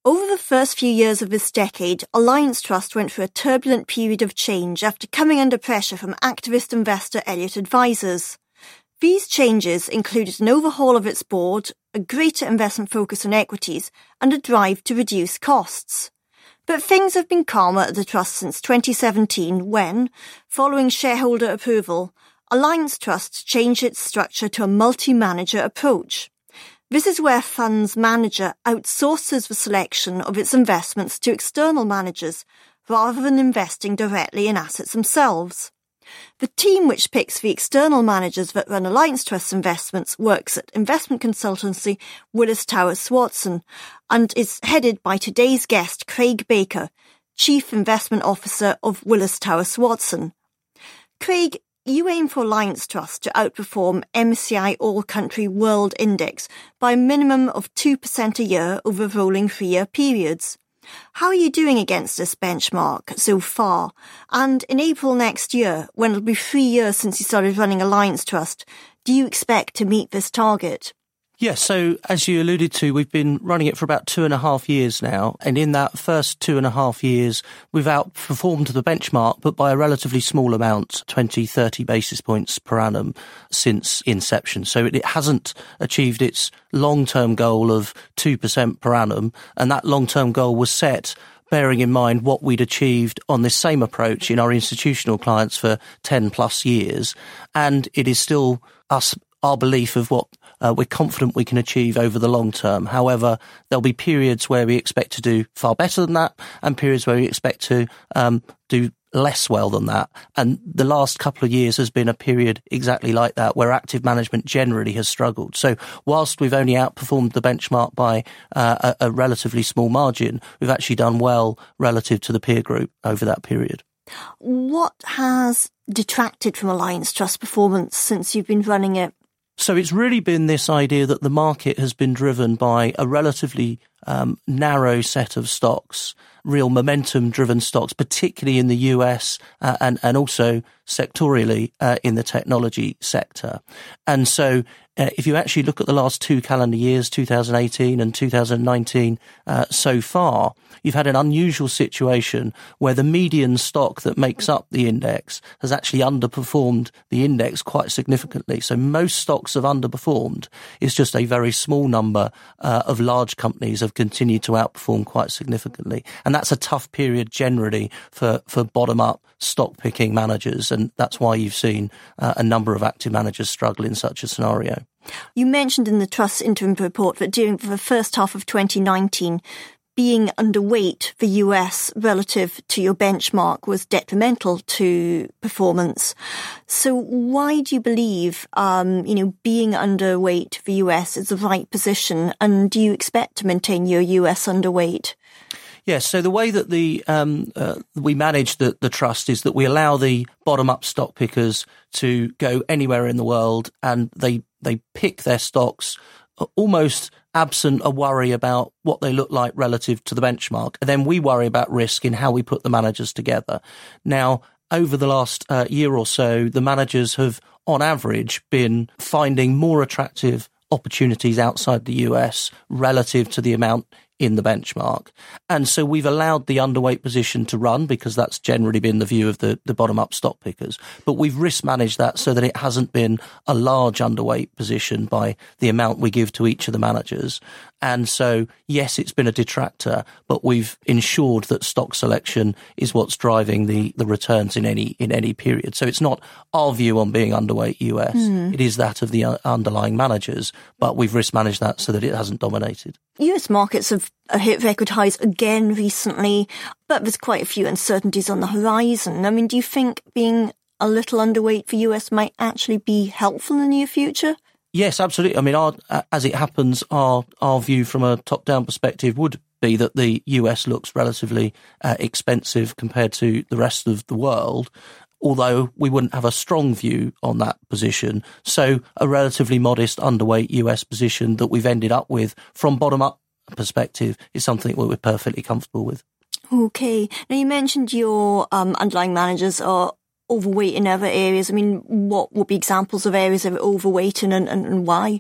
Over the first few years of this decade, Alliance Trust went through a turbulent period of change after coming under pressure from activist investor Elliott Advisors. These changes included an overhaul of its board, a greater investment focus on equities, and a drive to reduce costs. But things have been calmer at the Trust since 2017 when, following shareholder approval, Alliance Trust changed its structure to a multi-manager approach. This is where funds manager outsources the selection of its investments to external managers rather than investing directly in assets themselves. The team which picks the external managers that run Alliance Trust investments works at investment consultancy Willis Towers Watson and is headed by today's guest Craig Baker, Chief Investment Officer of Willis Towers Watson. Craig, you aim for Alliance Trust to outperform MSCI All Country World Index by a minimum of 2% a year over rolling 3-year periods. How are you doing against this benchmark so far? And in April next year, when it'll be 3 years since you started running Alliance Trust, do you expect to meet this target? Yes, so as you alluded to, we've been running it for about 2.5 years now. And in that first 2.5 years, we've outperformed the benchmark, but by a relatively small amount, 20, 30 basis points per annum since inception. So it hasn't achieved its long-term goal of 2% per annum. And that long-term goal was set bearing in mind what we'd achieved on this same approach in our institutional clients for 10 plus years. And it is still our belief of what we're confident we can achieve over the long term. However, there'll be periods where we expect to do far better than that and periods where we expect to do less well than that. And the last couple of years has been a period exactly like that, where active management generally has struggled. So whilst we've only outperformed the benchmark by a relatively small margin, we've actually done well relative to the peer group over that period. What has detracted from Alliance Trust performance since you've been running it? So it's really been this idea that the market has been driven by a relatively narrow set of stocks, real momentum-driven stocks, particularly in the US and also sectorially in the technology sector. And so if you actually look at the last 2 calendar years, 2018 and 2019 so far, you've had an unusual situation where the median stock that makes up the index has actually underperformed the index quite significantly. So most stocks have underperformed. It's just a very small number of large companies have continued to outperform quite significantly. And that's a tough period generally for bottom-up stock-picking managers. And that's why you've seen a number of active managers struggle in such a scenario. You mentioned in the Trust's interim report that during the first half of 2019, being underweight the US relative to your benchmark was detrimental to performance. So why do you believe, being underweight the US is the right position? And do you expect to maintain your US underweight? Yes, so the way that we manage the trust is that we allow the bottom-up stock pickers to go anywhere in the world, and they pick their stocks almost absent a worry about what they look like relative to the benchmark. And then we worry about risk in how we put the managers together. Now, over the last year or so, the managers have, on average, been finding more attractive opportunities outside the US relative to the amount in the benchmark. And so we've allowed the underweight position to run because that's generally been the view of the bottom-up stock pickers. But we've risk managed that so that it hasn't been a large underweight position by the amount we give to each of the managers. And so, yes, it's been a detractor, but we've ensured that stock selection is what's driving the returns in any period. So it's not our view on being underweight US. It is that of the underlying managers, but we've risk managed that so that it hasn't dominated. US markets have hit record highs again recently, but there's quite a few uncertainties on the horizon. I mean, do you think being a little underweight for US might actually be helpful in the near future? Yes, absolutely. I mean, as it happens, our view from a top-down perspective would be that the US looks relatively expensive compared to the rest of the world, although we wouldn't have a strong view on that position. So a relatively modest underweight US position that we've ended up with from bottom-up perspective is something that we're perfectly comfortable with. Okay. Now, you mentioned your underlying managers are overweight in other areas. I mean, what would be examples of areas of overweight and why?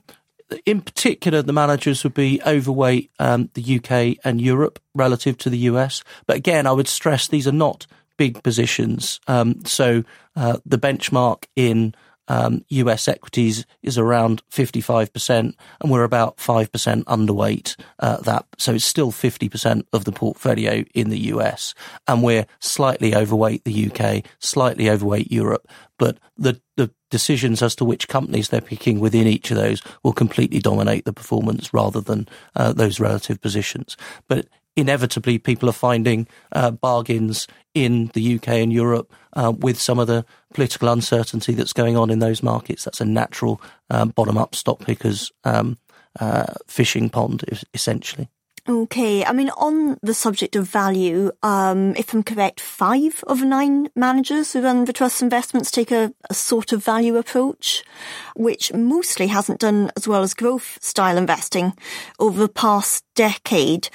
in particular, the managers would be overweight the UK and Europe relative to the US. But again, I would stress these are not big positions. So the benchmark in US equities is around 55%, and we're about 5% underweight that. So it's still 50% of the portfolio in the US, and we're slightly overweight the UK, slightly overweight Europe. But the decisions as to which companies they're picking within each of those will completely dominate the performance rather than those relative positions. But inevitably, people are finding bargains in the UK and Europe with some of the political uncertainty that's going on in those markets. That's a natural bottom-up stock pickers fishing pond, essentially. Okay, I mean, on the subject of value, if I'm correct, 5 of 9 managers who run the Trust investments take a sort of value approach, which mostly hasn't done as well as growth-style investing over the past decade.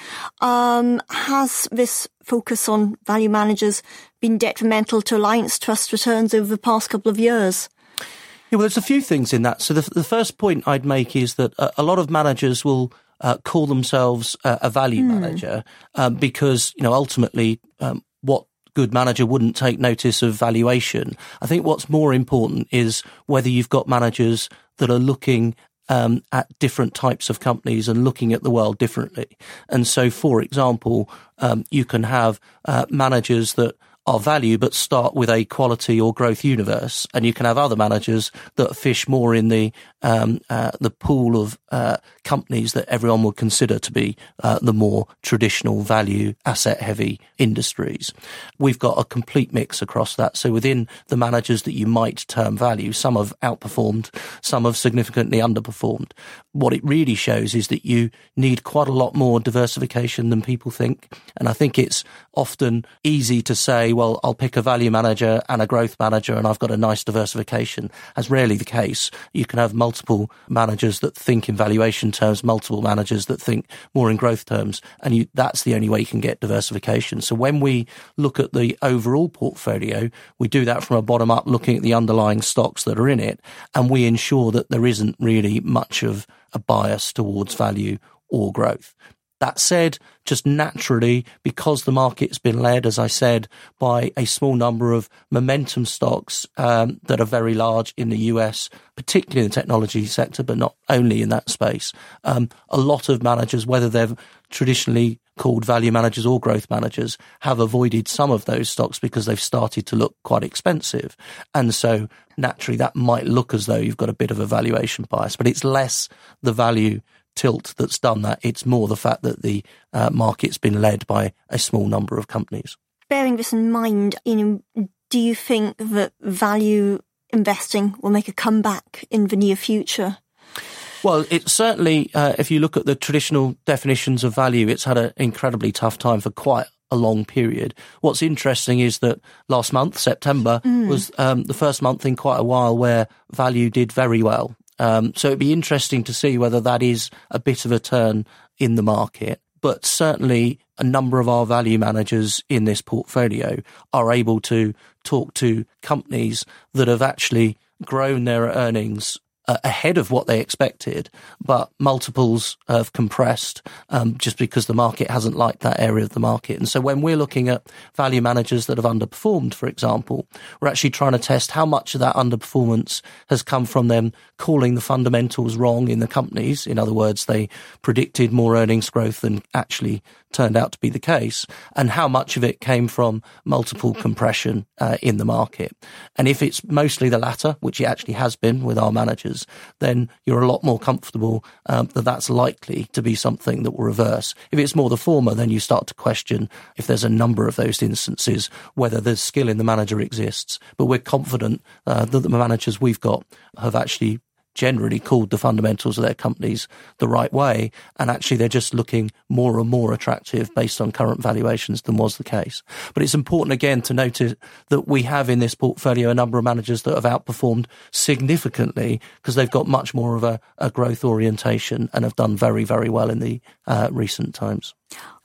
Has this focus on value managers been detrimental to Alliance Trust returns over the past couple of years? Yeah, well, there's a few things in that. So the first point I'd make is that a lot of managers will call themselves a value manager because, ultimately what good manager wouldn't take notice of valuation. I think what's more important is whether you've got managers that are looking at different types of companies and looking at the world differently. And so, for example, you can have managers that are value but start with a quality or growth universe, and you can have other managers that fish more in the pool of companies that everyone would consider to be the more traditional value asset heavy industries. We've got a complete mix across that. So within the managers that you might term value, some have outperformed, some have significantly underperformed. What it really shows is that you need quite a lot more diversification than people think. And I think it's often easy to say, well, I'll pick a value manager and a growth manager and I've got a nice diversification. That's rarely the case. You can have multiple managers that think in valuation terms, multiple managers that think more in growth terms, and that's the only way you can get diversification. So when we look at the overall portfolio, we do that from a bottom up, looking at the underlying stocks that are in it, and we ensure that there isn't really much of a bias towards value or growth. That said, just naturally, because the market's been led, as I said, by a small number of momentum stocks that are very large in the US, particularly in the technology sector, but not only in that space, a lot of managers, whether they're traditionally called value managers or growth managers, have avoided some of those stocks because they've started to look quite expensive. And so naturally, that might look as though you've got a bit of a valuation bias, but it's less the value tilt that's done that. It's more the fact that the market's been led by a small number of companies. Bearing this in mind, do you think that value investing will make a comeback in the near future? Well, it certainly, if you look at the traditional definitions of value, it's had an incredibly tough time for quite a long period. What's interesting is that last month, September, was the first month in quite a while where value did very well. So it'd be interesting to see whether that is a bit of a turn in the market. But certainly a number of our value managers in this portfolio are able to talk to companies that have actually grown their earnings ahead of what they expected, but multiples have compressed just because the market hasn't liked that area of the market. And so when we're looking at value managers that have underperformed, for example, we're actually trying to test how much of that underperformance has come from them calling the fundamentals wrong in the companies. In other words, they predicted more earnings growth than actually turned out to be the case, and how much of it came from multiple compression in the market. And if it's mostly the latter, which it actually has been with our managers, then you're a lot more comfortable that that's likely to be something that will reverse. If it's more the former, then you start to question, if there's a number of those instances, whether the skill in the manager exists. But we're confident that the managers we've got have actually generally called the fundamentals of their companies the right way, and actually they're just looking more and more attractive based on current valuations than was the case. But it's important again to note that we have in this portfolio a number of managers that have outperformed significantly because they've got much more of a growth orientation and have done very, very well in the recent times.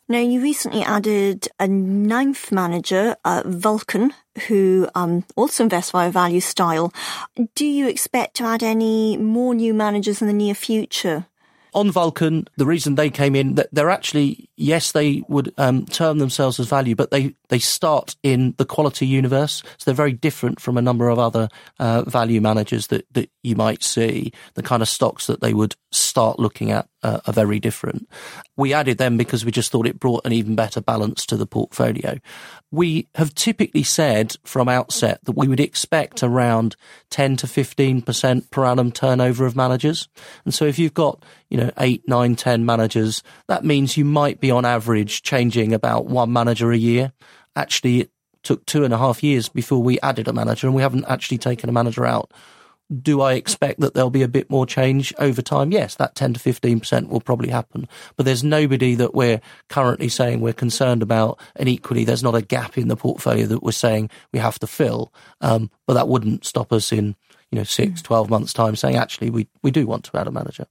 Now, you recently added a 9th manager, Vulcan, who also invests via value style. Do you expect to add any more new managers in the near future? On Vulcan, the reason they came in, they're actually, yes, they would term themselves as value, but they start in the quality universe. So they're very different from a number of other value managers that you might see. The kind of stocks that they would start looking at are very different. We added them because we just thought it brought an even better balance to the portfolio. We have typically said from outset that we would expect around 10 to 15% per annum turnover of managers. And so if you've got, 8, 9, 10 managers, that means you might be on average changing about one manager a year. Actually, it took 2.5 years before we added a manager, and we haven't actually taken a manager out. Do I expect that there'll be a bit more change over time? Yes, that 10 to 15% will probably happen. But there's nobody that we're currently saying we're concerned about. And equally, there's not a gap in the portfolio that we're saying we have to fill. But that wouldn't stop us in, 6, 12 months' time saying, actually, we do want to add a manager.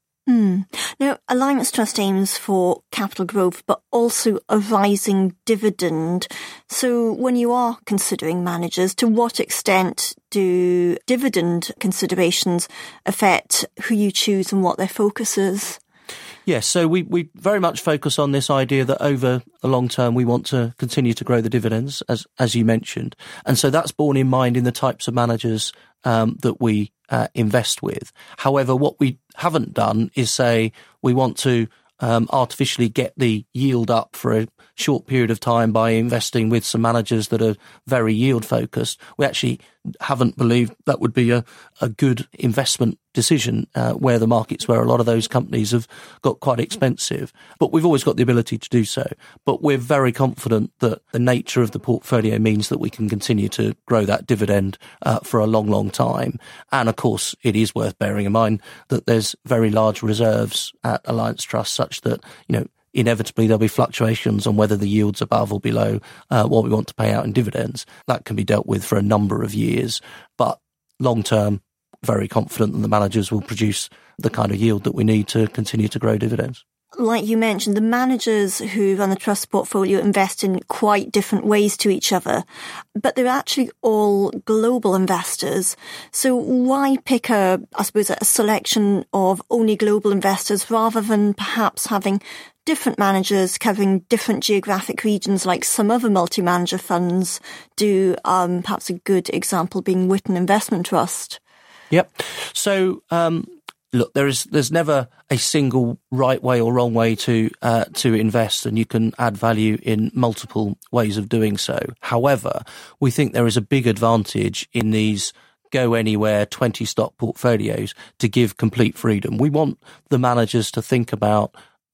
Now, Alliance Trust aims for capital growth, but also a rising dividend. So when you are considering managers, to what extent do dividend considerations affect who you choose and what their focus is? Yes, so we very much focus on this idea that over the long term we want to continue to grow the dividends, as you mentioned. And so that's borne in mind in the types of managers that we invest with. However, what we haven't done is say we want to artificially get the yield up for a short period of time by investing with some managers that are very yield focused. We actually haven't believed that would be a good investment decision where the markets where a lot of those companies have got quite expensive. But we've always got the ability to do so. But we're very confident that the nature of the portfolio means that we can continue to grow that dividend for a long, long time. And of course, it is worth bearing in mind that there's very large reserves at Alliance Trust such that, inevitably there'll be fluctuations on whether the yield's above or below what we want to pay out in dividends. That can be dealt with for a number of years. But long term, very confident that the managers will produce the kind of yield that we need to continue to grow dividends. Like you mentioned, the managers who run the trust portfolio invest in quite different ways to each other, but they're actually all global investors. So why pick a selection of only global investors rather than perhaps having different managers covering different geographic regions like some other multi-manager funds do, perhaps a good example being Witten Investment Trust? Yep. So, look, there's never a single right way or wrong way to invest, and you can add value in multiple ways of doing so. However, we think there is a big advantage in these go anywhere 20 stock portfolios to give complete freedom. We want the managers to think about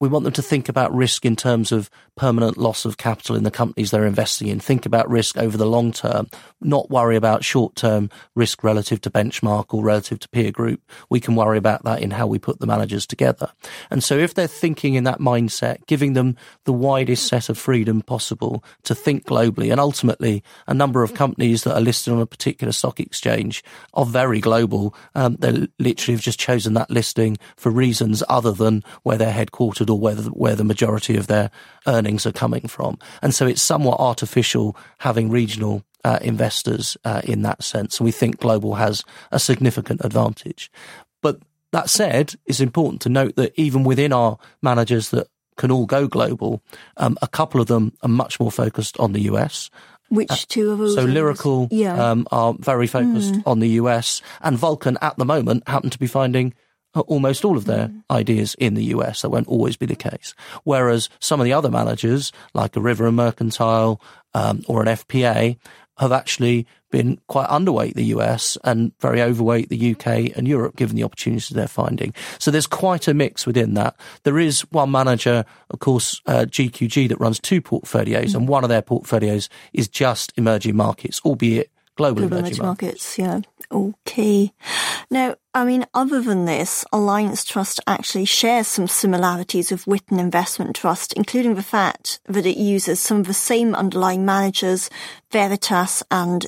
risk in terms of permanent loss of capital in the companies they're investing in. Think about risk over the long term, not worry about short-term risk relative to benchmark or relative to peer group. We can worry about that in how we put the managers together. And so if they're thinking in that mindset, giving them the widest set of freedom possible to think globally, and ultimately a number of companies that are listed on a particular stock exchange are very global. They literally have just chosen that listing for reasons other than where they're headquartered or where the majority of their earnings are coming from. And so it's somewhat artificial having regional investors in that sense. And we think global has a significant advantage. But that said, it's important to note that even within our managers that can all go global, a couple of them are much more focused on the US. Which two of those? So Lyrical are very focused on the US, and Vulcan at the moment happen to be finding almost all of their ideas in the US. That won't always be the case. Whereas some of the other managers, like a River and Mercantile or an FPA, have actually been quite underweight the US and very overweight the UK and Europe, given the opportunities they're finding. So there's quite a mix within that. There is one manager, of course, GQG, that runs two portfolios, and one of their portfolios is just emerging markets, albeit global emerging markets. Yeah. Okay. Now, other than this, Alliance Trust actually shares some similarities with Witten Investment Trust, including the fact that it uses some of the same underlying managers, Veritas and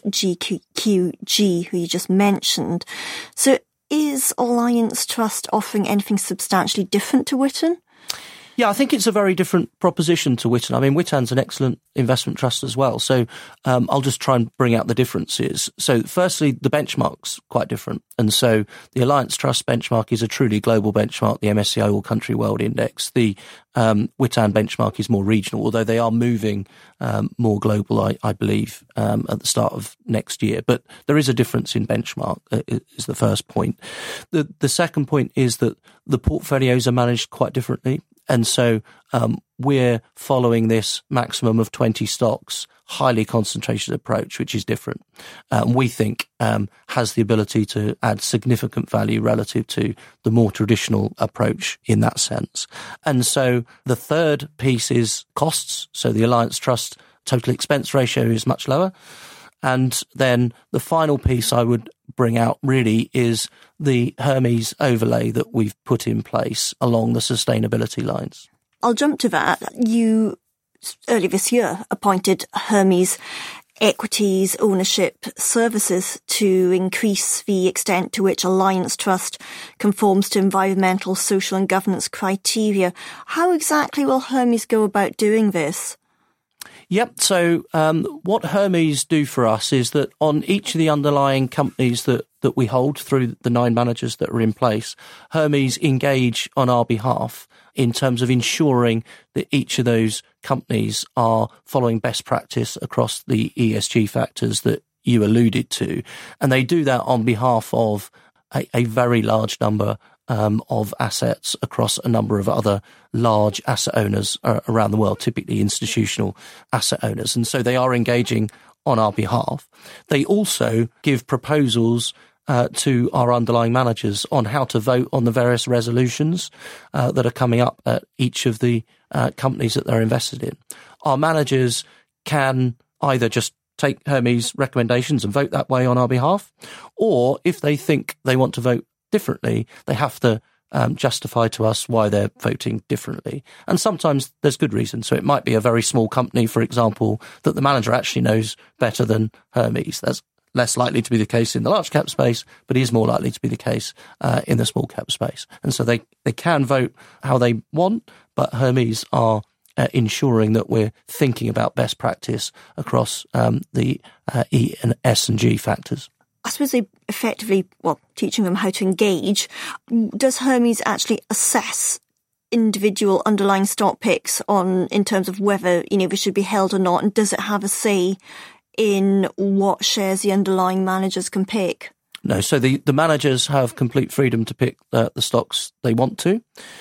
GQG, who you just mentioned. So is Alliance Trust offering anything substantially different to Witten? Yeah, I think it's a very different proposition to Witan. I mean, Witan's an excellent investment trust as well. So I'll just try and bring out the differences. So firstly, the benchmark's quite different. And so the Alliance Trust benchmark is a truly global benchmark, the MSCI All Country World Index. The Witan benchmark is more regional, although they are moving more global, I believe, at the start of next year. But there is a difference in benchmark, is the first point. The second point is that the portfolios are managed quite differently. And so we're following this maximum of 20 stocks, highly concentrated approach, which is different. We think has the ability to add significant value relative to the more traditional approach in that sense. And so the third piece is costs. So the Alliance Trust total expense ratio is much lower. And then the final piece I would bring out really is the Hermes overlay that we've put in place along the sustainability lines. I'll jump to that. You, earlier this year, appointed Hermes Equities Ownership Services to increase the extent to which Alliance Trust conforms to environmental, social and governance criteria. How exactly will Hermes go about doing this? Yep. So what Hermes do for us is that on each of the underlying companies that we hold through the 9 managers that are in place, Hermes engage on our behalf in terms of ensuring that each of those companies are following best practice across the ESG factors that you alluded to. And they do that on behalf of a very large number of assets across a number of other large asset owners around the world, typically institutional asset owners. And so they are engaging on our behalf. They also give proposals to our underlying managers on how to vote on the various resolutions that are coming up at each of the companies that they're invested in. Our managers can either just take Hermes recommendations and vote that way on our behalf, or if they think they want to vote differently, they have to justify to us why they're voting differently. And sometimes there's good reason. So it might be a very small company, for example, that the manager actually knows better than Hermes. That's less likely to be the case in the large cap space, but is more likely to be the case in the small cap space. And so they can vote how they want, but Hermes are ensuring that we're thinking about best practice across the E and S and G factors. I suppose they effectively, teaching them how to engage. Does Hermes actually assess individual underlying stock picks in terms of whether, they should be held or not? And does it have a say in what shares the underlying managers can pick? No. So the managers have complete freedom to pick the stocks they want to.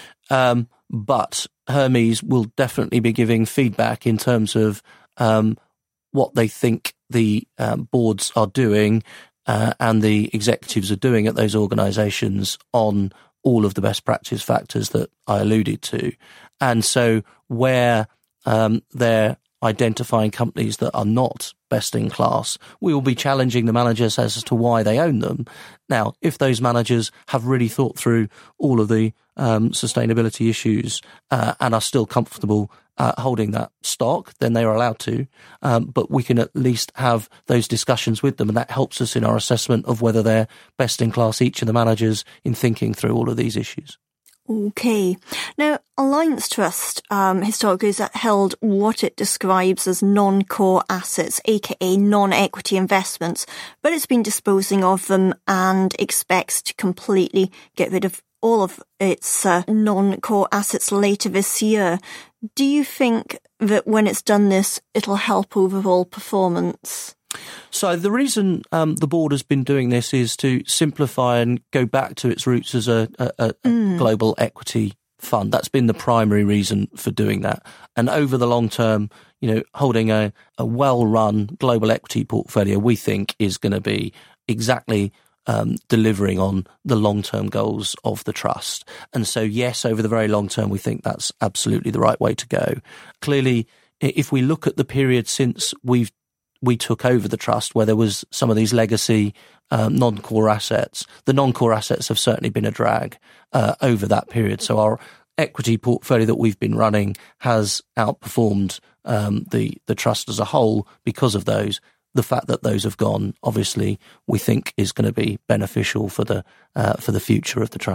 But Hermes will definitely be giving feedback in terms of what they think the boards are doing and the executives are doing at those organisations on all of the best practice factors that I alluded to. And so where they're identifying companies that are not best in class, we will be challenging the managers as to why they own them. Now, if those managers have really thought through all of the sustainability issues and are still comfortable holding that stock, then they are allowed to. But we can at least have those discussions with them, and that helps us in our assessment of whether they're best in class, each of the managers, in thinking through all of these issues. Okay. Now, Alliance Trust historically has held what it describes as non-core assets, aka non-equity investments, but it's been disposing of them and expects to completely get rid of all of its non-core assets later this year. Do you think that when it's done this, it'll help overall performance? So the reason the board has been doing this is to simplify and go back to its roots as a global equity fund. That's been the primary reason for doing that. And over the long term, holding a well-run global equity portfolio, we think is going to be exactly delivering on the long-term goals of the trust. And so, yes, over the very long term, we think that's absolutely the right way to go. Clearly, if we look at the period since we took over the trust, where there was some of these legacy non-core assets, the non-core assets have certainly been a drag over that period. So our equity portfolio that we've been running has outperformed the trust as a whole because of those. The fact that those have gone, obviously, we think is going to be beneficial for the future of the trust.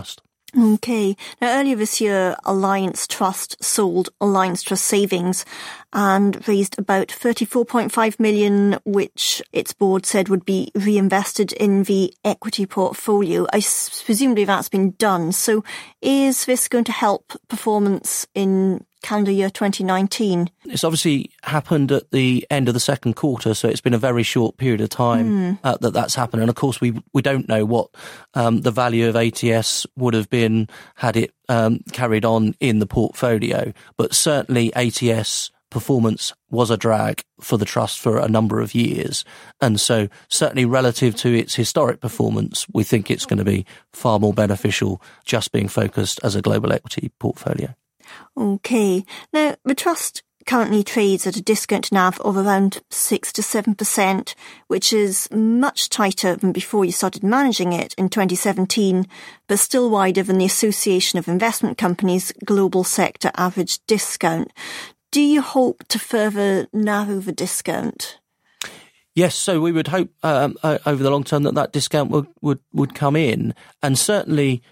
Okay. Now, earlier this year, Alliance Trust sold Alliance Trust Savings and raised about 34.5 million, which its board said would be reinvested in the equity portfolio. Presumably that's been done. So is this going to help performance in calendar year 2019? It's obviously happened at the end of the second quarter, so it's been a very short period of time that's happened. And of course, we don't know what the value of ATS would have been had it carried on in the portfolio. But certainly ATS performance was a drag for the trust for a number of years. And so certainly relative to its historic performance, we think it's going to be far more beneficial just being focused as a global equity portfolio. Okay. Now, the trust currently trades at a discount to NAV of around 6 to 7%, which is much tighter than before you started managing it in 2017, but still wider than the Association of Investment Companies global sector average discount. Do you hope to further narrow the discount? Yes, so we would hope over the long term that discount would come in, and certainly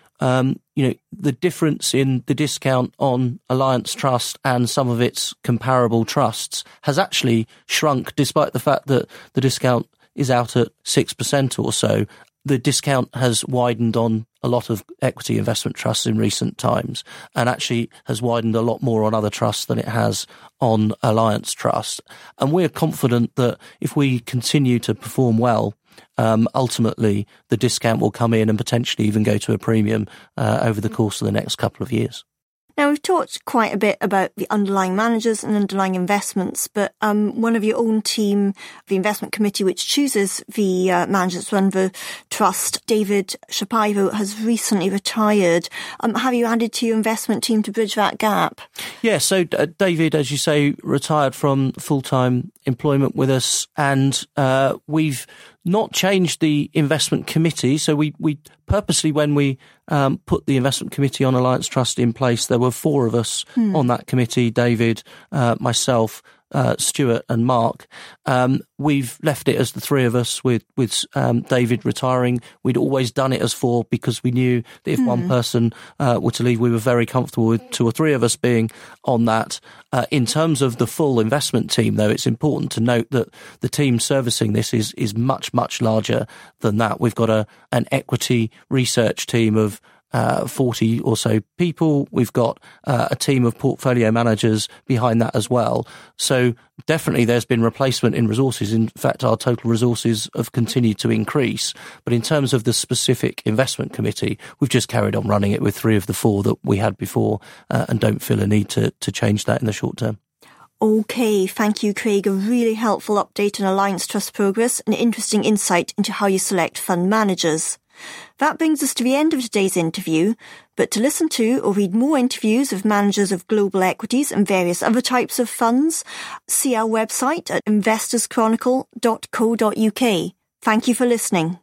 the difference in the discount on Alliance Trust and some of its comparable trusts has actually shrunk, despite the fact that the discount is out at 6% or so. The discount has widened on a lot of equity investment trusts in recent times, and actually has widened a lot more on other trusts than it has on Alliance Trust. And we're confident that if we continue to perform well, ultimately the discount will come in and potentially even go to a premium over the course of the next couple of years. Now, we've talked quite a bit about the underlying managers and underlying investments, but one of your own team, the investment committee which chooses the managers to run the trust, David Shapiro, has recently retired. Have you added to your investment team to bridge that gap? Yeah, so David, as you say, retired from full-time employment with us, and we've not changed the investment committee. So we purposely, when we put the investment committee on Alliance Trust in place, there were four of us on that committee: David, myself, Stuart and Mark. We've left it as the three of us with David retiring. We'd always done it as four because we knew that if one person were to leave, we were very comfortable with two or three of us being on that. In terms of the full investment team, though, it's important to note that the team servicing this is much, much larger than that. We've got an equity research team of 40 or so people. We've got a team of portfolio managers behind that as well. So definitely there's been replacement in resources. In fact, our total resources have continued to increase. But in terms of the specific investment committee, we've just carried on running it with three of the four that we had before and don't feel a need to change that in the short term. Okay, thank you, Craig. A really helpful update on Alliance Trust progress and interesting insight into how you select fund managers. That brings us to the end of today's interview, but to listen to or read more interviews of managers of global equities and various other types of funds, see our website at investorschronicle.co.uk. Thank you for listening.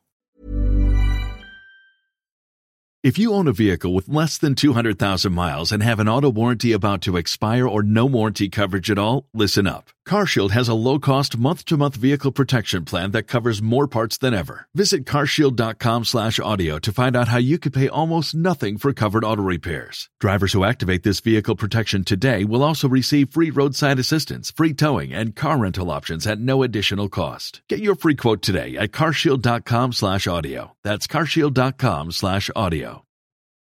If you own a vehicle with less than 200,000 miles and have an auto warranty about to expire or no warranty coverage at all, listen up. CarShield has a low-cost month-to-month vehicle protection plan that covers more parts than ever. Visit carshield.com/audio to find out how you could pay almost nothing for covered auto repairs. Drivers who activate this vehicle protection today will also receive free roadside assistance, free towing, and car rental options at no additional cost. Get your free quote today at carshield.com/audio. That's carshield.com/audio.